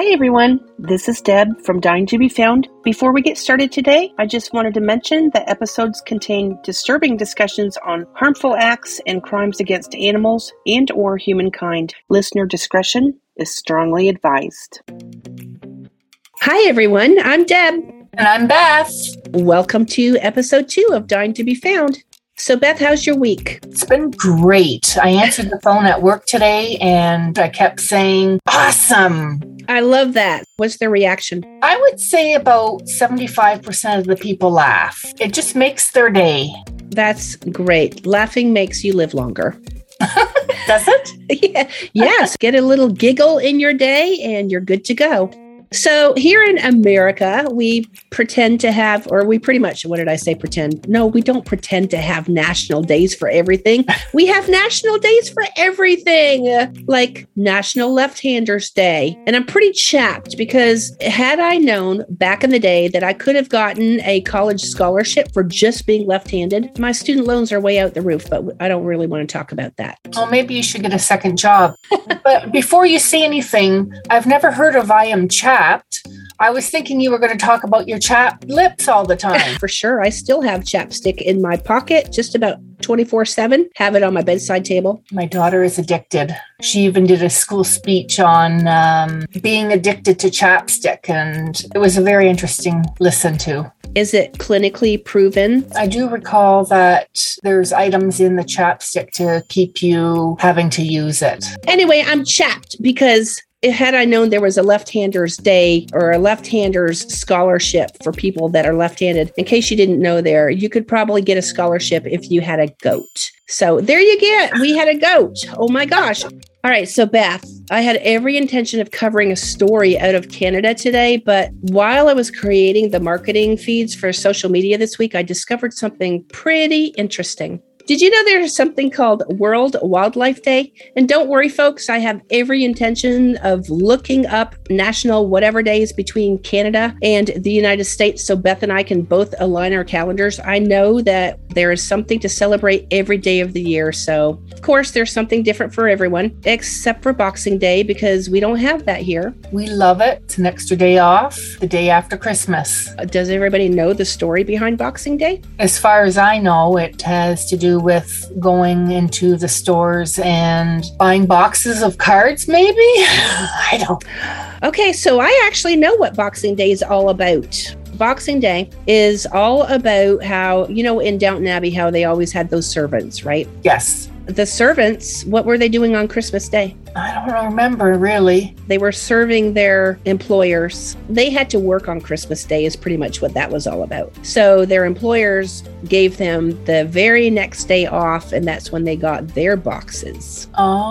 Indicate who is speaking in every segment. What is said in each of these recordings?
Speaker 1: Hi everyone, this is Deb from Dying to be Found. Before we get started today, I just wanted to mention that episodes contain disturbing discussions on harmful acts and crimes against animals and or humankind. Listener discretion is strongly advised. Hi everyone, I'm Deb.
Speaker 2: And I'm Beth.
Speaker 1: Welcome to episode 2 of Dying to be Found. So Beth, how's your week?
Speaker 2: It's been great. I answered the phone at work today and I kept saying, awesome.
Speaker 1: I love that. What's their reaction?
Speaker 2: I would say about 75% of the people laugh. It just makes their day.
Speaker 1: That's great. Laughing makes you live longer.
Speaker 2: Does it?
Speaker 1: Yeah. Yes. Get a little giggle in your day and you're good to go. So here in America, we pretend to have, or we pretty much, what did I say, pretend? No, we don't pretend to have national days for everything. We have national days for everything, like National Left-Handers Day. And I'm pretty chapped because had I known back in the day that I could have gotten a college scholarship for just being left-handed, my student loans are way out the roof, but I don't really want to talk about that.
Speaker 2: Well, maybe you should get a second job. But before you say anything, I've never heard of I am chapped. I was thinking you were going to talk about your chapped lips all the time.
Speaker 1: For sure. I still have chapstick in my pocket, just about 24/7. Have it on my bedside table.
Speaker 2: My daughter is addicted. She even did a school speech on being addicted to chapstick, and it was a very interesting listen to.
Speaker 1: Is it clinically proven?
Speaker 2: I do recall that there's items in the chapstick to keep you having to use it.
Speaker 1: Anyway, I'm chapped because had I known there was a left-handers day or a left-handers scholarship for people that are left-handed, in case you didn't know there, you could probably get a scholarship if you had a goat. So there you get. We had a goat. Oh my gosh. All right. So Beth, I had every intention of covering a story out of Canada today, but while I was creating the marketing feeds for social media this week, I discovered something pretty interesting. Did you know there's something called World Wildlife Day? And don't worry, folks, I have every intention of looking up national whatever days between Canada and the United States so Beth and I can both align our calendars. I know that there is something to celebrate every day of the year. So, of course, there's something different for everyone, except for Boxing Day, because we don't have that here.
Speaker 2: We love it. It's an extra day off, the day after Christmas.
Speaker 1: Does everybody know the story behind Boxing Day?
Speaker 2: As far as I know, it has to do with going into the stores and buying boxes of cards, maybe? I don't.
Speaker 1: Okay, so I actually know what Boxing Day is all about. Boxing Day is all about how, you know, in Downton Abbey, how they always had those servants, right?
Speaker 2: Yes.
Speaker 1: The servants, what were they doing on Christmas Day?
Speaker 2: I don't remember, really.
Speaker 1: They were serving their employers. They had to work on Christmas Day is pretty much what that was all about. So their employers gave them the very next day off, and that's when they got their boxes.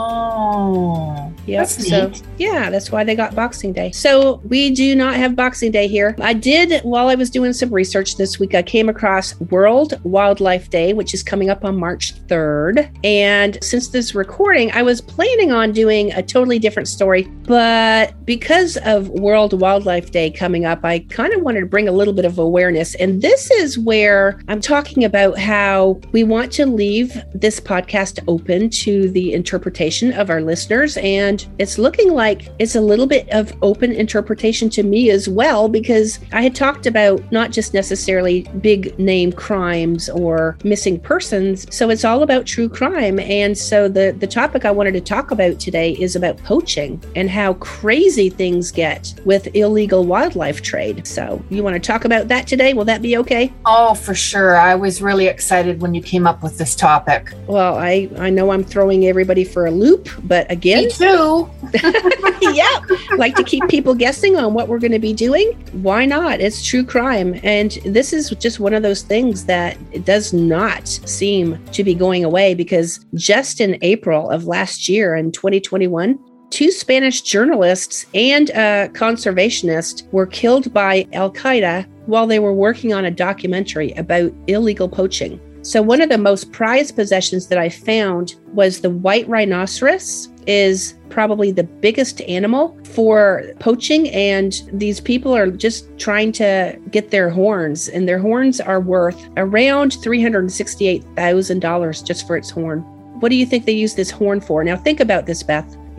Speaker 2: Oh,
Speaker 1: yep.
Speaker 2: That's
Speaker 1: So
Speaker 2: neat.
Speaker 1: yeah, that's why they got Boxing Day. So we do not have Boxing Day here. I did, while I was doing some research this week, I came across World Wildlife Day, which is coming up on March 3rd. And since this recording, I was planning on doing a totally different story, but because of World Wildlife Day coming up, I kind of wanted to bring a little bit of awareness. And this is where I'm talking about how we want to leave this podcast open to the interpretation of our listeners. And it's looking like it's a little bit of open interpretation to me as well, because I had talked about not just necessarily big name crimes or missing persons. So it's all about true crime. And so the topic I wanted to talk about today is about poaching and how crazy things get with illegal wildlife trade. So you want to talk about that today? Will that be okay?
Speaker 2: Oh, for sure. I was really excited when you came up with this topic.
Speaker 1: Well, I know I'm throwing everybody for a loop, but again,
Speaker 2: Me too.
Speaker 1: yeah, like to keep people guessing on what we're going to be doing. Why not? It's true crime. And this is just one of those things that does not seem to be going away, because just in April of last year in 2021, 2 Spanish journalists and a conservationist were killed by Al-Qaeda while they were working on a documentary about illegal poaching. So one of the most prized possessions that I found was the white rhinoceros. Is probably the biggest animal for poaching, and these people are just trying to get their horns, and their horns are worth around $368,000 just for its horn. What do you think they use this horn for? Now think about this, Beth.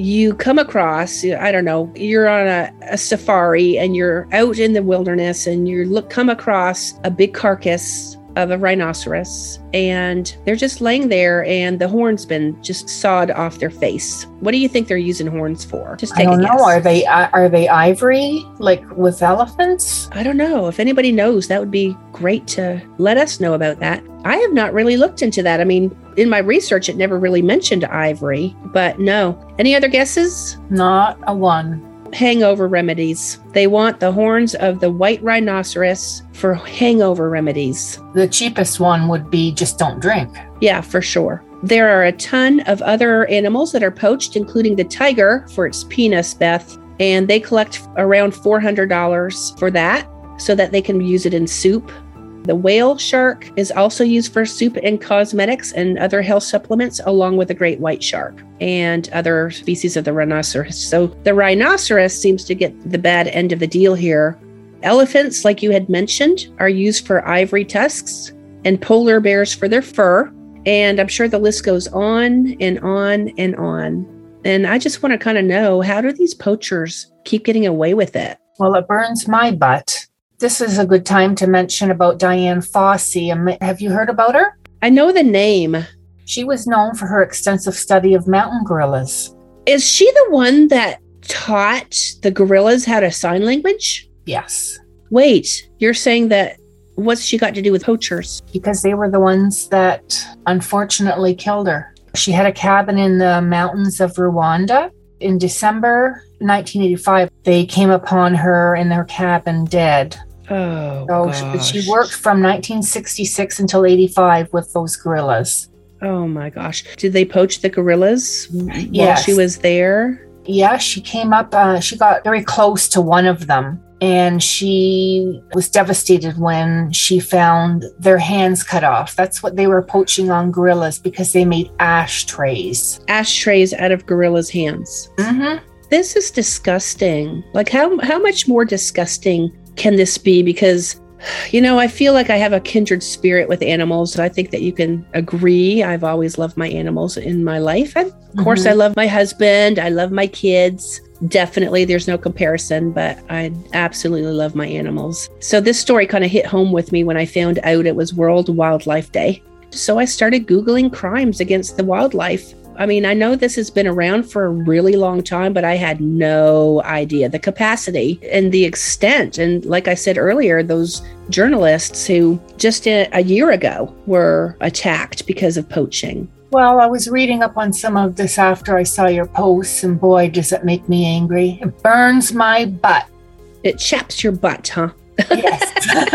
Speaker 1: you come across, I don't know, you're on a safari and you're out in the wilderness and you come across a big carcass of a rhinoceros and they're just laying there and the horn's been just sawed off their face. What do you think they're using horns for? Just take a guess.
Speaker 2: Know. Are they ivory like with elephants?
Speaker 1: I don't know. If anybody knows, that would be great to let us know about that. I have not really looked into that. I mean, in my research, it never really mentioned ivory, but no. Any other guesses?
Speaker 2: Not a one.
Speaker 1: Hangover remedies. They want the horns of the white rhinoceros for hangover remedies.
Speaker 2: The cheapest one would be just don't drink.
Speaker 1: Yeah, for sure. There are a ton of other animals that are poached, including the tiger for its penis, Beth, and they collect around $400 for that so that they can use it in soup. The whale shark is also used for soup and cosmetics and other health supplements, along with the great white shark and other species of the rhinoceros. So the rhinoceros seems to get the bad end of the deal here. Elephants, like you had mentioned, are used for ivory tusks and polar bears for their fur. And I'm sure the list goes on and on and on. And I just want to kind of know, how do these poachers keep getting away with it?
Speaker 2: Well, it burns my butt. This is a good time to mention about Dian Fossey. Have you heard about her?
Speaker 1: I know the name.
Speaker 2: She was known for her extensive study of mountain gorillas.
Speaker 1: Is she the one that taught the gorillas how to sign language?
Speaker 2: Yes.
Speaker 1: Wait, you're saying that what's she got to do with poachers?
Speaker 2: Because they were the ones that unfortunately killed her. She had a cabin in the mountains of Rwanda. In December 1985, they came upon her in their cabin dead.
Speaker 1: Oh,
Speaker 2: so she worked from 1966 until 85 with those gorillas.
Speaker 1: Oh my gosh. Did they poach the gorillas while
Speaker 2: Yes.
Speaker 1: she was there?
Speaker 2: Yeah, she came up, she got very close to one of them. And she was devastated when she found their hands cut off. That's what they were poaching on gorillas, because they made ashtrays.
Speaker 1: Ashtrays out of gorillas' hands.
Speaker 2: Mm-hmm.
Speaker 1: This is disgusting. Like, how much more disgusting can this be? Because, you know, I feel like I have a kindred spirit with animals. I think that you can agree. I've always loved my animals in my life. And of course, I love my husband. I love my kids. Definitely, there's no comparison, but I absolutely love my animals. So this story kind of hit home with me when I found out it was World Wildlife Day. So I started Googling crimes against the wildlife. I mean, I know this has been around for a really long time, but I had no idea the capacity and the extent. And like I said earlier, those journalists who just a year ago were attacked because of poaching.
Speaker 2: Well, I was reading up on some of this after I saw your posts, and boy, does it make me angry. It burns my butt.
Speaker 1: It chaps your butt, huh?
Speaker 2: Yes.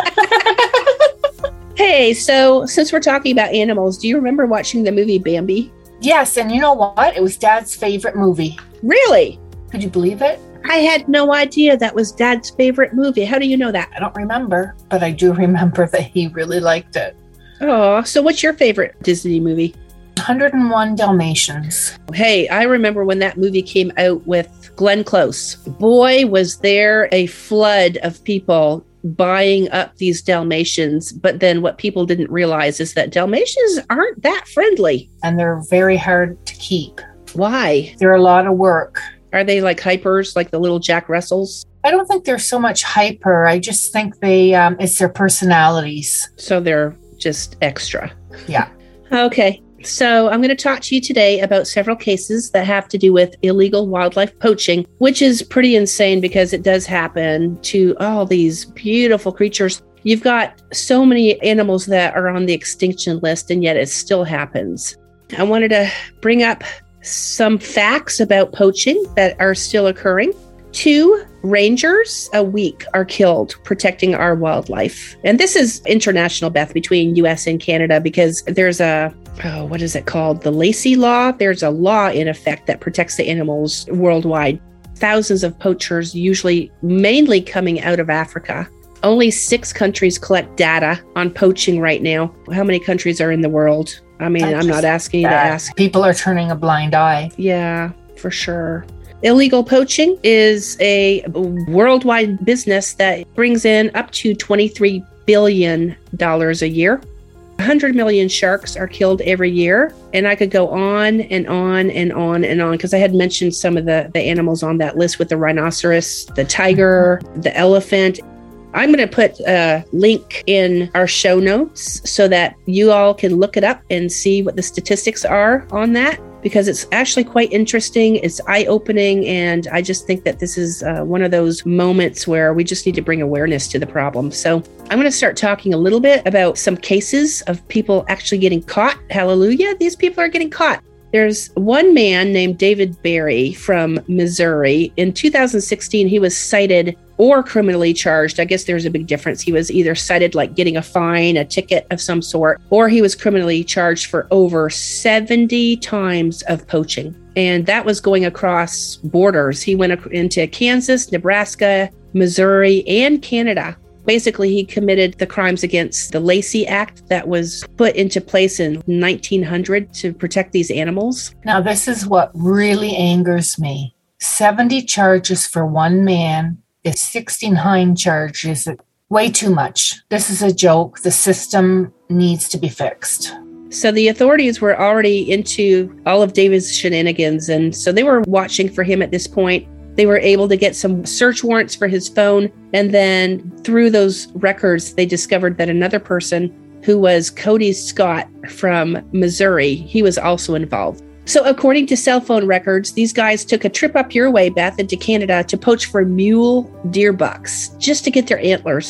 Speaker 1: Hey, so since we're talking about animals, do you remember watching the movie Bambi?
Speaker 2: Yes, and you know what? It was Dad's favorite movie.
Speaker 1: Really?
Speaker 2: Could you believe it?
Speaker 1: I had no idea that was Dad's favorite movie. How do you know that?
Speaker 2: I don't remember, but I do remember that he really liked it.
Speaker 1: Oh, so what's your favorite Disney movie?
Speaker 2: 101 Dalmatians.
Speaker 1: Hey, I remember when that movie came out with Glenn Close. Boy, was there a flood of people buying up these Dalmatians. But then what people didn't realize is that Dalmatians aren't that friendly.
Speaker 2: And they're very hard to keep.
Speaker 1: Why?
Speaker 2: They're a lot of work.
Speaker 1: Are they like hypers, like the little Jack Russells?
Speaker 2: I don't think they're so much hyper. I just think it's their personalities.
Speaker 1: So they're just extra.
Speaker 2: Yeah.
Speaker 1: Okay. So I'm going to talk to you today about several cases that have to do with illegal wildlife poaching, which is pretty insane because it does happen to all these beautiful creatures. You've got so many animals that are on the extinction list, and yet it still happens. I wanted to bring up some facts about poaching that are still occurring. 2 rangers a week are killed protecting our wildlife. And this is international, Beth, between US and Canada, because there's what is it called? The Lacey Law. There's a law in effect that protects the animals worldwide. Thousands of poachers, usually mainly coming out of Africa. Only 6 countries collect data on poaching right now. How many countries are in the world? I mean, I'm not asking you to ask.
Speaker 2: People are turning a blind eye.
Speaker 1: Yeah, for sure. Illegal poaching is a worldwide business that brings in up to $23 billion a year. 100 million sharks are killed every year. And I could go on and on and on and on, because I had mentioned some of the animals on that list with the rhinoceros, the tiger, the elephant. I'm going to put a link in our show notes so that you all can look it up and see what the statistics are on that, because it's actually quite interesting. It's eye-opening, and I just think that this is one of those moments where we just need to bring awareness to the problem. So I'm going to start talking a little bit about some cases of people actually getting caught. Hallelujah, these people are getting caught. There's one man named David Berry from Missouri. In 2016, he was cited or criminally charged. I guess there's a big difference. He was either cited like getting a fine, a ticket of some sort, or he was criminally charged for over 70 times of poaching. And that was going across borders. He went into Kansas, Nebraska, Missouri, and Canada. Basically, he committed the crimes against the Lacey Act that was put into place in 1900 to protect these animals.
Speaker 2: Now, this is what really angers me. 70 charges for one man is 69 charges. Way too much. This is a joke. The system needs to be fixed.
Speaker 1: So the authorities were already into all of David's shenanigans, and so they were watching for him at this point. They were able to get some search warrants for his phone. And then through those records, they discovered that another person who was Cody Scott from Missouri, he was also involved. So according to cell phone records, these guys took a trip up your way, Beth, into Canada to poach for mule deer bucks just to get their antlers.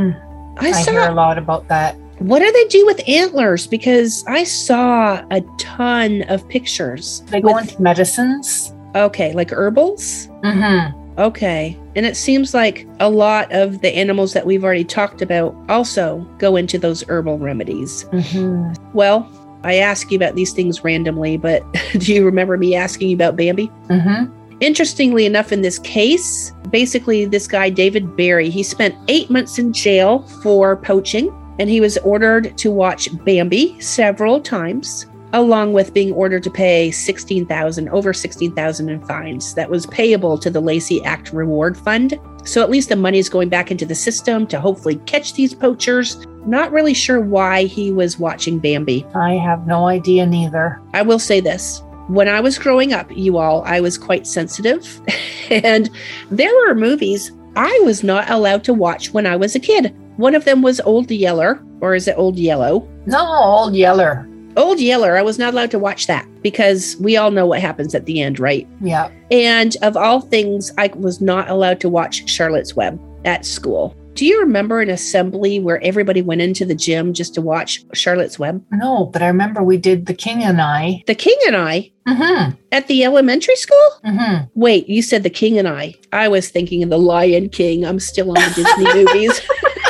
Speaker 2: I hear a lot about that.
Speaker 1: What do they do with antlers? Because I saw a ton of pictures.
Speaker 2: They go into medicines.
Speaker 1: Okay, like herbals?
Speaker 2: Mm-hmm.
Speaker 1: Okay. And it seems like a lot of the animals that we've already talked about also go into those herbal remedies.
Speaker 2: Mm-hmm.
Speaker 1: Well, I ask you about these things randomly, but do you remember me asking you about Bambi?
Speaker 2: Mm-hmm.
Speaker 1: Interestingly enough, in this case, basically this guy, David Berry, he spent 8 months in jail for poaching, and he was ordered to watch Bambi several times, along with being ordered to pay over $16,000 in fines that was payable to the Lacey Act Reward Fund. So at least the money is going back into the system to hopefully catch these poachers. Not really sure why he was watching Bambi.
Speaker 2: I have no idea neither.
Speaker 1: I will say this. When I was growing up, you all, I was quite sensitive. And there were movies I was not allowed to watch when I was a kid. One of them was Old Yeller, or is it Old Yellow?
Speaker 2: No, Old Yeller.
Speaker 1: Old Yeller, I was not allowed to watch that because we all know what happens at the end, right?
Speaker 2: Yeah.
Speaker 1: And of all things, I was not allowed to watch Charlotte's Web at school. Do you remember an assembly where everybody went into the gym just to watch Charlotte's Web?
Speaker 2: No, but I remember we did The King and I.
Speaker 1: The King and I?
Speaker 2: Mm-hmm.
Speaker 1: At the elementary school?
Speaker 2: Mm-hmm.
Speaker 1: Wait, you said The King and I. I was thinking of The Lion King. I'm still on the Disney movies.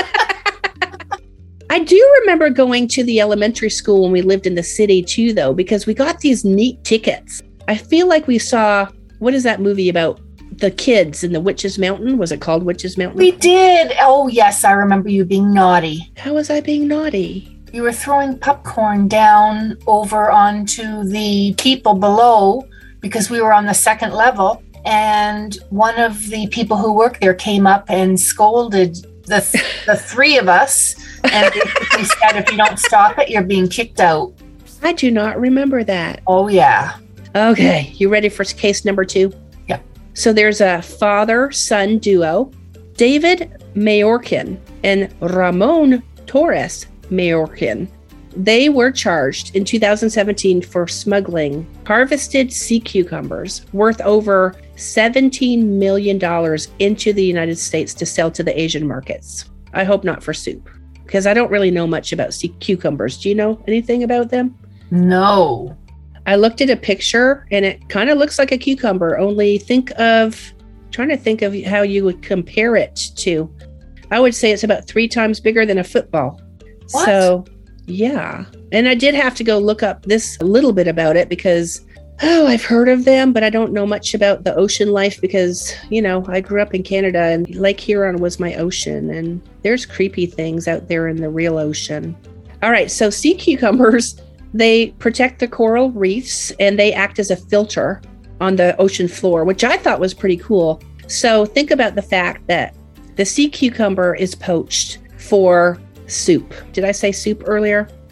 Speaker 1: I do remember going to the elementary school when we lived in the city too, though, because we got these neat tickets. I feel like we saw, what is that movie about? The kids in the Witch's Mountain? Was it called Witch's Mountain?
Speaker 2: We did. Oh, yes. I remember you being naughty.
Speaker 1: How was I being naughty?
Speaker 2: You were throwing popcorn down over onto the people below because we were on the second level. And one of the people who worked there came up and scolded the three of us and basically said, if you don't stop it, you're being kicked out.
Speaker 1: I do not remember that.
Speaker 2: Oh, yeah.
Speaker 1: Okay. You ready for case number 2?
Speaker 2: Yeah.
Speaker 1: So there's a father-son duo, David Mayorkin and Ramon Torres Mayorkin. They were charged in 2017 for smuggling harvested sea cucumbers worth over $17 million into the United States to sell to the Asian markets. I hope not for soup, because I don't really know much about sea cucumbers. Do you know anything about them?
Speaker 2: No.
Speaker 1: I looked at a picture and it kind of looks like a cucumber, only trying to think of how you would compare it to. I would say it's about 3 times bigger than a football.
Speaker 2: What?
Speaker 1: So, yeah. And I did have to go look up this a little bit about it because, I've heard of them, but I don't know much about the ocean life because, I grew up in Canada and Lake Huron was my ocean, and there's creepy things out there in the real ocean. All right. So sea cucumbers, they protect the coral reefs and they act as a filter on the ocean floor, which I thought was pretty cool. So think about the fact that the sea cucumber is poached for soup. Did I say soup earlier?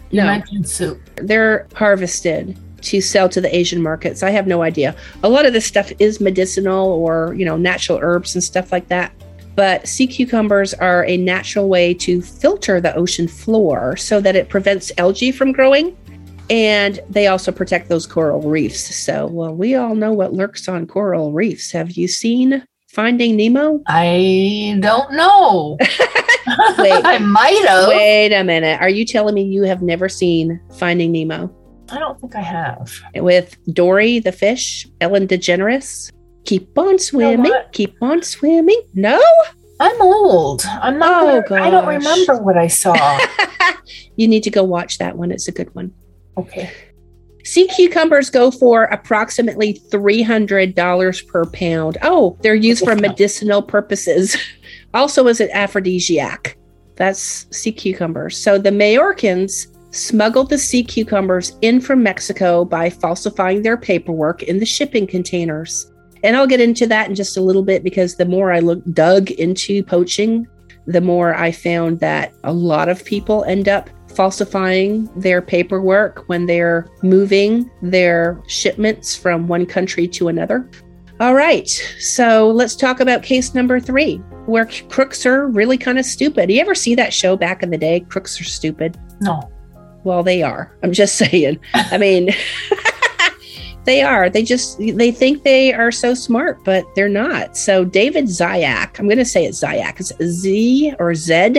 Speaker 2: You mentioned soup.
Speaker 1: They're harvested to sell to the Asian markets. I have no idea. A lot of this stuff is medicinal or, natural herbs and stuff like that. But sea cucumbers are a natural way to filter the ocean floor so that it prevents algae from growing. And they also protect those coral reefs. So, we all know what lurks on coral reefs. Have you seen Finding Nemo?
Speaker 2: I don't know.
Speaker 1: Wait,
Speaker 2: I might have.
Speaker 1: Wait a minute. Are you telling me you have never seen Finding Nemo?
Speaker 2: I don't think I have.
Speaker 1: With Dory the fish, Ellen DeGeneres. Keep on swimming. Keep on swimming. No?
Speaker 2: I'm old. I'm not.
Speaker 1: Gosh.
Speaker 2: I don't remember what I saw.
Speaker 1: You need to go watch that one. It's a good one.
Speaker 2: Okay.
Speaker 1: Sea cucumbers go for approximately $300 per pound. Oh, they're used for medicinal purposes. Also as an aphrodisiac. That's sea cucumbers. So the Majorcans smuggled the sea cucumbers in from Mexico by falsifying their paperwork in the shipping containers. And I'll get into that in just a little bit, because the more I dug into poaching, the more I found that a lot of people end up falsifying their paperwork when they're moving their shipments from one country to another. All right, so let's talk about case number 3, where crooks are really kind of stupid. You ever see that show back in the day, Crooks Are Stupid?
Speaker 2: No.
Speaker 1: Well, they are. I'm just saying. I mean, they are. They think they are so smart, but they're not. So David Zayac, I'm going to say it's Zayac. It's Z or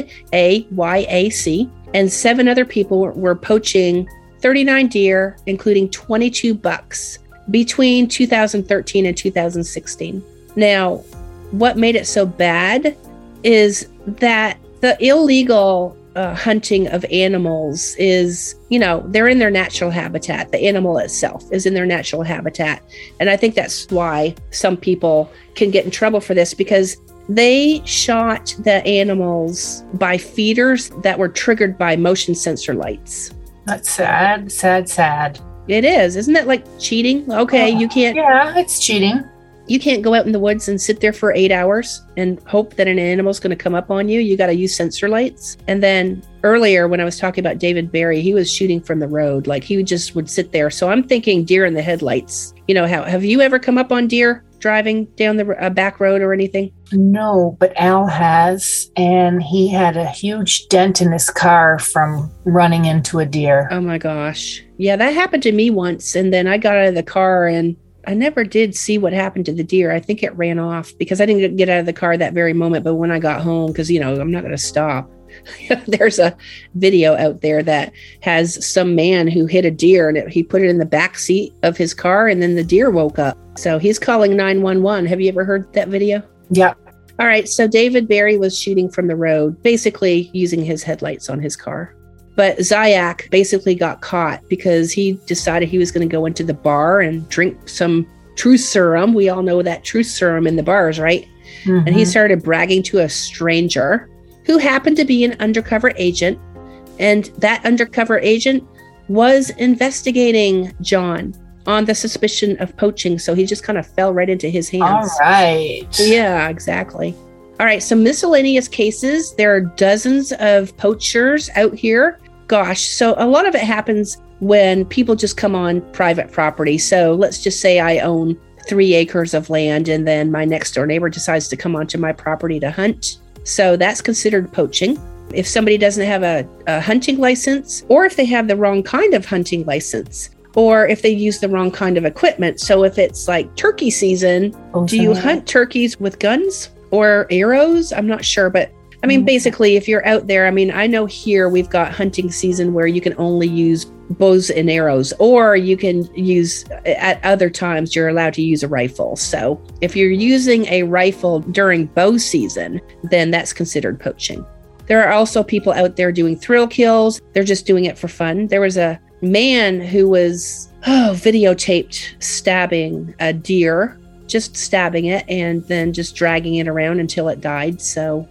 Speaker 1: Z-A-Y-A-C. And 7 other people were poaching 39 deer, including 22 bucks, between 2013 and 2016. Now, what made it so bad is that the illegal hunting of animals is, they're in their natural habitat. The animal itself is in their natural habitat. And I think that's why some people can get in trouble for this, because they shot the animals by feeders that were triggered by motion sensor lights.
Speaker 2: That's sad, sad, sad.
Speaker 1: It is. Isn't that like cheating? Okay, you can't.
Speaker 2: Yeah, it's cheating.
Speaker 1: You can't go out in the woods and sit there for 8 hours and hope that an animal's going to come up on you. You got to use sensor lights. And then earlier when I was talking about David Berry, he was shooting from the road. Like he just would sit there. So I'm thinking deer in the headlights. Have you ever come up on deer driving down the back road or anything?
Speaker 2: No, but Al has, and he had a huge dent in his car from running into a deer.
Speaker 1: Oh my gosh. Yeah, that happened to me once. And then I got out of the car and I never did see what happened to the deer. I think it ran off because I didn't get out of the car that very moment. But when I got home, because, I'm not going to stop. There's a video out there that has some man who hit a deer and he put it in the back seat of his car, and then the deer woke up. So he's calling 911. Have you ever heard that video?
Speaker 2: Yeah.
Speaker 1: All right. So David Berry was shooting from the road, basically using his headlights on his car. But Zayac basically got caught because he decided he was going to go into the bar and drink some truth serum. We all know that truth serum in the bars, right? Mm-hmm. And he started bragging to a stranger who happened to be an undercover agent. And that undercover agent was investigating John on the suspicion of poaching. So he just kind of fell right into his hands.
Speaker 2: All right.
Speaker 1: Yeah, exactly. All right. So miscellaneous cases. There are dozens of poachers out here. Gosh. So a lot of it happens when people just come on private property. So let's just say I own 3 acres of land, and then my next door neighbor decides to come onto my property to hunt. So that's considered poaching. If somebody doesn't have a hunting license, or if they have the wrong kind of hunting license, or if they use the wrong kind of equipment. So if it's like turkey season, do you hunt turkeys with guns or arrows? I'm not sure, but I mean, basically, if you're out there, I mean, I know here we've got hunting season where you can only use bows and arrows, or you can use, at other times, you're allowed to use a rifle. So if you're using a rifle during bow season, then that's considered poaching. There are also people out there doing thrill kills. They're just doing it for fun. There was a man who was videotaped stabbing a deer, just stabbing it and then just dragging it around until it died. So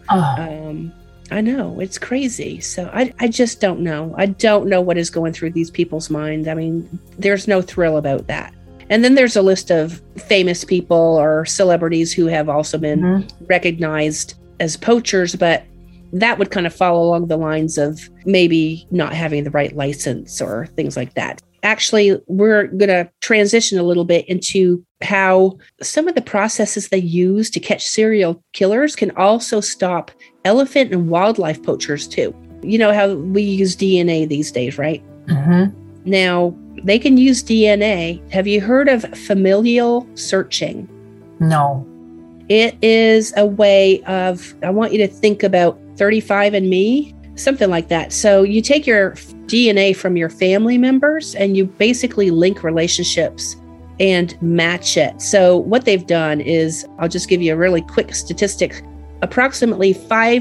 Speaker 1: I know, it's crazy. So I just don't know. I don't know what is going through these people's minds. I mean, there's no thrill about that. And then there's a list of famous people or celebrities who have also been recognized as poachers, but that would kind of fall along the lines of maybe not having the right license or things like that. Actually, we're going to transition a little bit into how some of the processes they use to catch serial killers can also stop elephant and wildlife poachers too. You know how we use DNA these days, right?
Speaker 2: Mm-hmm.
Speaker 1: Now, they can use DNA. Have you heard of familial searching?
Speaker 2: No.
Speaker 1: It is a way of, I want you to think about 35andMe, something like that. So you take your DNA from your family members and you basically link relationships and match it. So what they've done is, I'll just give you a really quick statistic. Approximately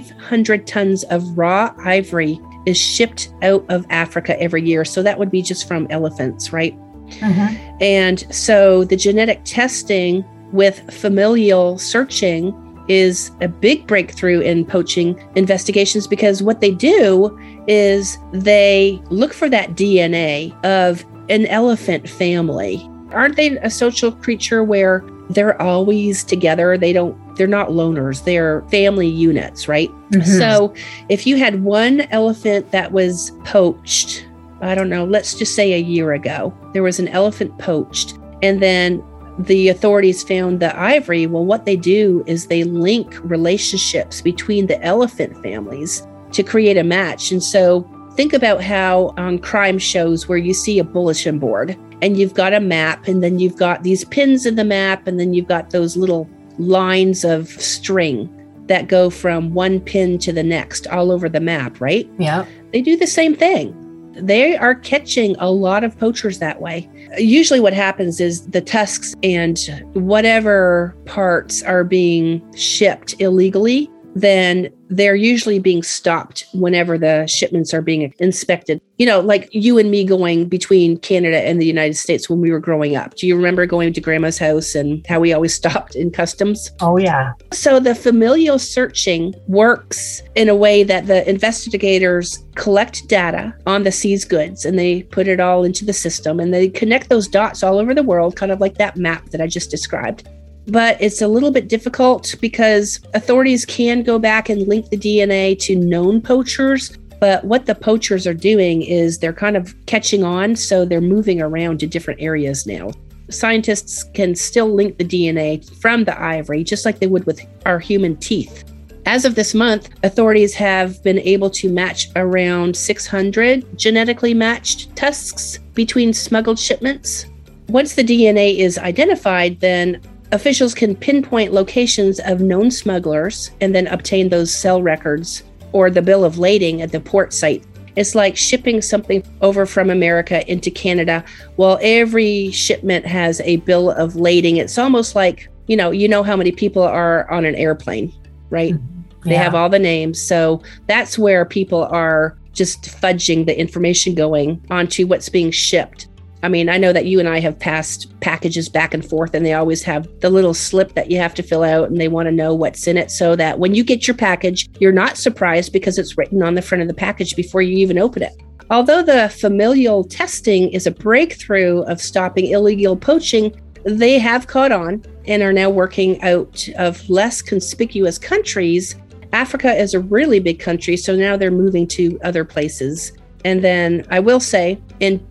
Speaker 1: 500 tons of raw ivory is shipped out of Africa every year. So that would be just from elephants, right?
Speaker 2: Mm-hmm.
Speaker 1: And so the genetic testing with familial searching is a big breakthrough in poaching investigations, because what they do is they look for that DNA of an elephant family. Aren't they a social creature where they're always together? They're not loners, they're family units, right? Mm-hmm. So if you had one elephant that was poached, I don't know, let's just say a year ago, there was an elephant poached, and then the authorities found the ivory. Well, what they do is they link relationships between the elephant families to create a match. And so think about how on crime shows where you see a bulletin board and you've got a map, and then you've got these pins in the map, and then you've got those little lines of string that go from one pin to the next all over the map, right?
Speaker 2: Yeah.
Speaker 1: They do the same thing. They are catching a lot of poachers that way. Usually what happens is the tusks and whatever parts are being shipped illegally, then they're usually being stopped whenever the shipments are being inspected. You know, like you and me going between Canada and the United States when we were growing up. Do you remember going to Grandma's house and how we always stopped in customs?
Speaker 2: Oh, yeah.
Speaker 1: So the familial searching works in a way that the investigators collect data on the seized goods and they put it all into the system and they connect those dots all over the world, kind of like that map that I just described. But it's a little bit difficult because authorities can go back and link the DNA to known poachers. But what the poachers are doing is they're kind of catching on. So they're moving around to different areas now. Scientists can still link the DNA from the ivory, just like they would with our human teeth. As of this month, authorities have been able to match around 600 genetically matched tusks between smuggled shipments. Once the DNA is identified, then officials can pinpoint locations of known smugglers and then obtain those cell records or the bill of lading at the port site. It's like shipping something over from America into Canada. Well, every shipment has a bill of lading. It's almost like, you know how many people are on an airplane, right? Yeah. They have all the names. So that's where people are just fudging the information going onto what's being shipped. I mean, I know that you and I have passed packages back and forth, and they always have the little slip that you have to fill out, and they want to know what's in it so that when you get your package, you're not surprised because it's written on the front of the package before you even open it. Although the familial testing is a breakthrough of stopping illegal poaching, they have caught on and are now working out of less conspicuous countries. Africa is a really big country, so now they're moving to other places. And then I will say, in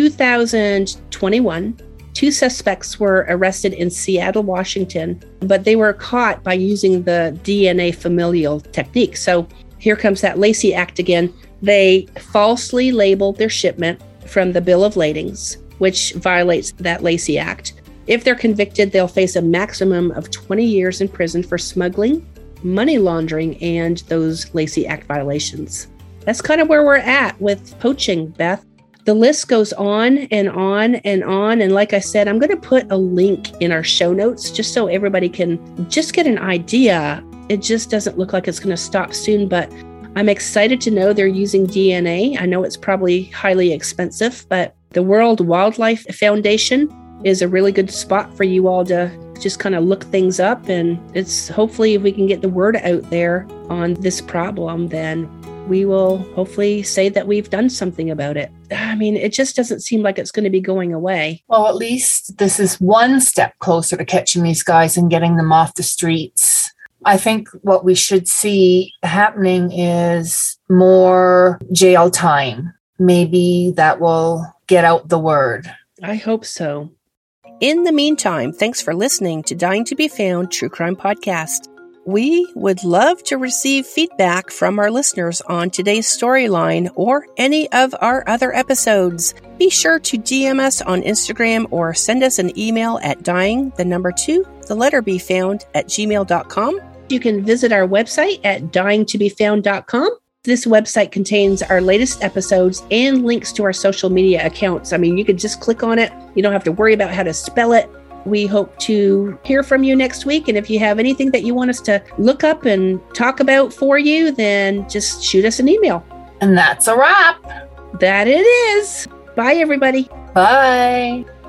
Speaker 1: 2021, 2 suspects were arrested in Seattle, Washington, but they were caught by using the DNA familial technique. So here comes that Lacey Act again. They falsely labeled their shipment from the bill of ladings, which violates that Lacey Act. If they're convicted, they'll face a maximum of 20 years in prison for smuggling, money laundering, and those Lacey Act violations. That's kind of where we're at with poaching, Beth. The list goes on and on and on. And like I said, I'm going to put a link in our show notes just so everybody can just get an idea. It just doesn't look like it's going to stop soon, but I'm excited to know they're using DNA. I know it's probably highly expensive, but the World Wildlife Foundation is a really good spot for you all to just kind of look things up. And it's hopefully if we can get the word out there on this problem, then we will hopefully say that we've done something about it. I mean, it just doesn't seem like it's going to be going away.
Speaker 2: Well, at least this is one step closer to catching these guys and getting them off the streets. I think what we should see happening is more jail time. Maybe that will get out the word.
Speaker 1: I hope so. In the meantime, thanks for listening to Dying to be Found True Crime Podcast. We would love to receive feedback from our listeners on today's storyline or any of our other episodes. Be sure to DM us on Instagram or send us an email at dying2bfound@gmail.com. You can visit our website at dyingtobefound.com. This website contains our latest episodes and links to our social media accounts. I mean, you could just click on it. You don't have to worry about how to spell it. We hope to hear from you next week. And if you have anything that you want us to look up and talk about for you, then just shoot us an email.
Speaker 2: And that's a wrap.
Speaker 1: That it is. Bye, everybody.
Speaker 2: Bye.